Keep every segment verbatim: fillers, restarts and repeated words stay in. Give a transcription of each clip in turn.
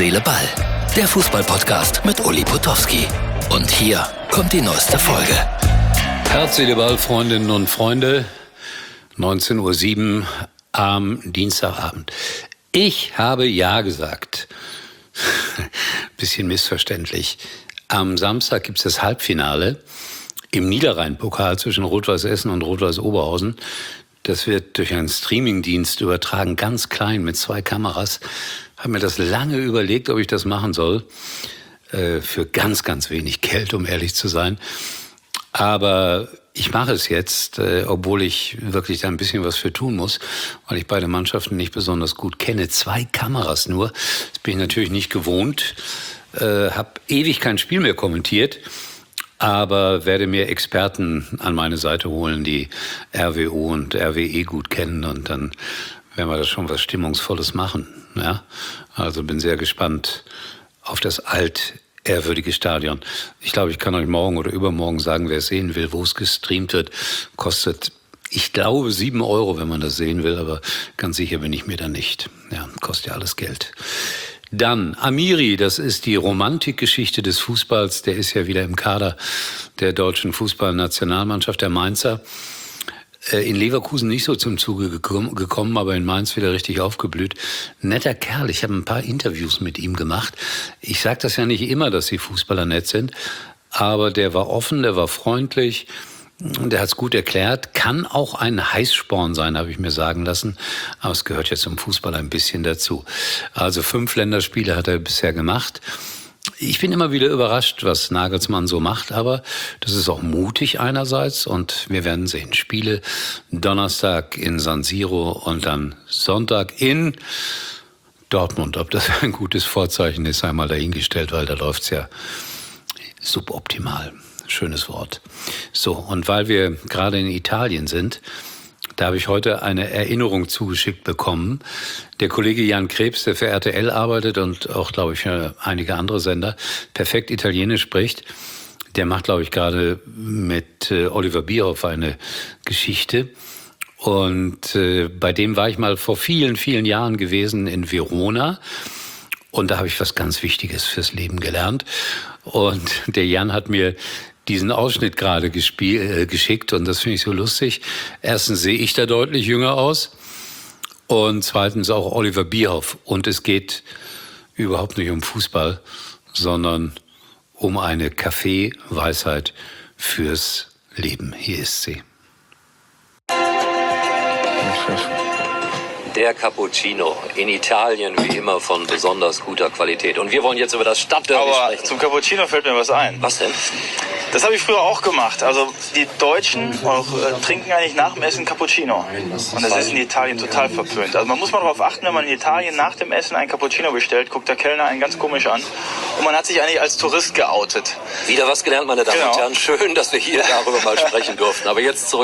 Seele, Ball. Der Fußball-Podcast mit Uli Potowski. Und hier kommt die neueste Folge. Herz, Seele, Ball, Freundinnen und Freunde. neunzehn Uhr sieben am Dienstagabend. Ich habe Ja gesagt. Bisschen missverständlich. Am Samstag gibt es das Halbfinale im Niederrhein-Pokal zwischen Rot-Weiß Essen und Rot-Weiß Oberhausen. Das wird durch einen Streamingdienst übertragen, ganz klein mit zwei Kameras. Habe mir das lange überlegt, ob ich das machen soll. Äh, für ganz, ganz wenig Geld, um ehrlich zu sein. Aber ich mache es jetzt, äh, obwohl ich wirklich da ein bisschen was für tun muss, weil ich beide Mannschaften nicht besonders gut kenne. Zwei Kameras nur. Das bin ich natürlich nicht gewohnt. Äh, habe ewig kein Spiel mehr kommentiert. Aber werde mir Experten an meine Seite holen, die R W O und R W E gut kennen. Und dann werden wir da schon was Stimmungsvolles machen. Ja? Also bin sehr gespannt auf das altehrwürdige Stadion. Ich glaube, ich kann euch morgen oder übermorgen sagen, wer es sehen will, wo es gestreamt wird. Kostet, ich glaube, sieben Euro, wenn man das sehen will. Aber ganz sicher bin ich mir da nicht. Ja, kostet ja alles Geld. Dann Amiri, das ist die Romantikgeschichte des Fußballs. Der ist ja wieder im Kader der deutschen Fußballnationalmannschaft, der Mainzer. In Leverkusen nicht so zum Zuge gekommen, aber in Mainz wieder richtig aufgeblüht. Netter Kerl, ich habe ein paar Interviews mit ihm gemacht. Ich sage das ja nicht immer, dass die Fußballer nett sind, aber der war offen, der war freundlich. Der hat es gut erklärt, kann auch ein Heißsporn sein, habe ich mir sagen lassen. Aber es gehört ja zum Fußball ein bisschen dazu. Also fünf Länderspiele hat er bisher gemacht. Ich bin immer wieder überrascht, was Nagelsmann so macht. Aber das ist auch mutig einerseits. Und wir werden sehen. Spiele Donnerstag in San Siro und dann Sonntag in Dortmund. Ob das ein gutes Vorzeichen ist, einmal dahingestellt, weil da läuft es ja suboptimal. Schönes Wort. So, und weil wir gerade in Italien sind, da habe ich heute eine Erinnerung zugeschickt bekommen. Der Kollege Jan Krebs, der für R T L arbeitet und auch, glaube ich, für einige andere Sender, perfekt Italienisch spricht, der macht, glaube ich, gerade mit äh, Oliver Bierhoff eine Geschichte. Und äh, bei dem war ich mal vor vielen, vielen Jahren gewesen in Verona. Und da habe ich was ganz Wichtiges fürs Leben gelernt. Und der Jan hat mir diesen Ausschnitt gerade gespiel, äh, geschickt und das finde ich so lustig. Erstens sehe ich da deutlich jünger aus und zweitens auch Oliver Bierhoff. Und es geht überhaupt nicht um Fußball, sondern um eine Kaffeeweisheit fürs Leben. Hier ist sie. Der Cappuccino in Italien wie immer von besonders guter Qualität. Und wir wollen jetzt über das Stadtderby Aber sprechen. zum Cappuccino fällt mir was ein. Was denn? Das habe ich früher auch gemacht. Also die Deutschen auch, äh, trinken eigentlich nach dem Essen Cappuccino. Und das ist in Italien total verpönt. Also man muss mal darauf achten, wenn man in Italien nach dem Essen ein Cappuccino bestellt, guckt der Kellner einen ganz komisch an. Und man hat sich eigentlich als Tourist geoutet. Wieder was gelernt, meine Damen Genau. und Herren. Schön, dass wir hier darüber mal sprechen durften. Aber jetzt zurück.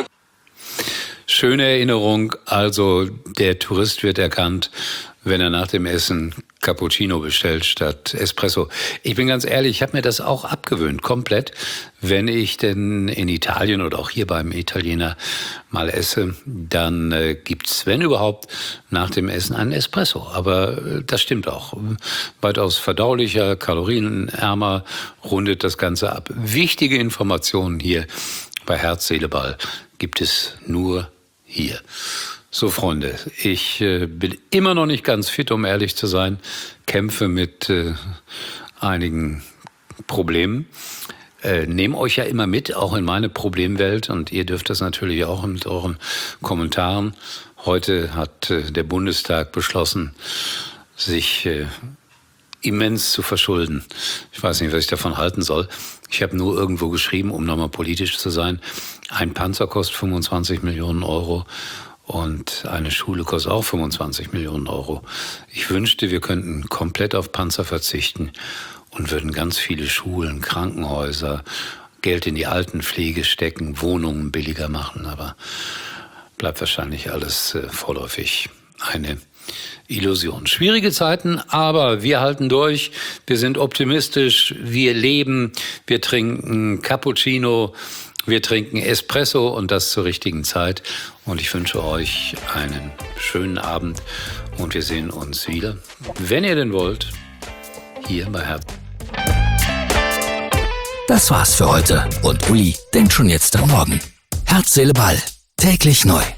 Schöne Erinnerung, also der Tourist wird erkannt, wenn er nach dem Essen Cappuccino bestellt statt Espresso. Ich bin ganz ehrlich, ich habe mir das auch abgewöhnt, komplett. Wenn ich denn in Italien oder auch hier beim Italiener mal esse, dann äh, gibt's, wenn überhaupt, nach dem Essen einen Espresso. Aber äh, das stimmt auch. Weitaus verdaulicher, kalorienärmer, rundet das Ganze ab. Wichtige Informationen hier bei Herz, Seele, Ball gibt es nur hier. So, Freunde, ich äh, bin immer noch nicht ganz fit, um ehrlich zu sein. Kämpfe mit äh, einigen Problemen. Äh, nehme euch ja immer mit, auch in meine Problemwelt. Und ihr dürft das natürlich auch mit euren Kommentaren. Heute hat äh, der Bundestag beschlossen, sich äh, immens zu verschulden. Ich weiß nicht, was ich davon halten soll. Ich habe nur irgendwo geschrieben, um nochmal politisch zu sein, ein Panzer kostet fünfundzwanzig Millionen Euro und eine Schule kostet auch fünfundzwanzig Millionen Euro. Ich wünschte, wir könnten komplett auf Panzer verzichten und würden ganz viele Schulen, Krankenhäuser, Geld in die Altenpflege stecken, Wohnungen billiger machen. Aber bleibt wahrscheinlich alles äh, vorläufig eine Illusion. Schwierige Zeiten, aber wir halten durch. Wir sind optimistisch. Wir leben. Wir trinken Cappuccino. Wir trinken Espresso und das zur richtigen Zeit. Und ich wünsche euch einen schönen Abend und wir sehen uns wieder, wenn ihr denn wollt, hier bei Herz. Das war's für heute und Uli denkt schon jetzt am Morgen. Herz, Seele, Ball. Täglich neu.